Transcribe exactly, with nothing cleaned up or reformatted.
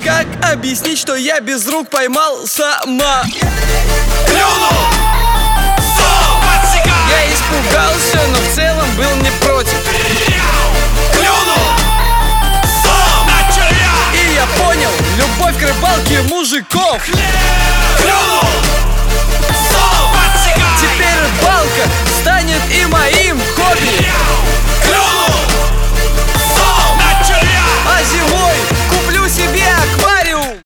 Как объяснить, что я без рук поймал сама? Плюнул! Сом! Подсекай! Я испугался, но в целом был не против. Плюнул! Сом! На червя! И я понял, любовь к рыбалке мужиков. Хлеб!